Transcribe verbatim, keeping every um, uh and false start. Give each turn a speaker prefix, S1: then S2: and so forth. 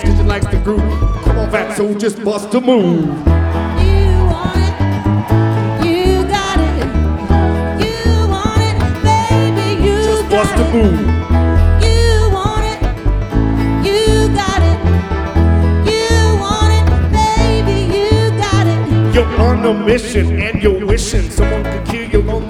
S1: dance cause you like the groove. Come on, fat soul, just bust a move.
S2: You want it, you got it. You want it, baby, you
S1: Just
S2: got
S1: bust a
S2: it.
S1: move.
S2: You want it, you got it. You want it, baby, you got it.
S1: You're on a mission and you're wishing someone could kill you on the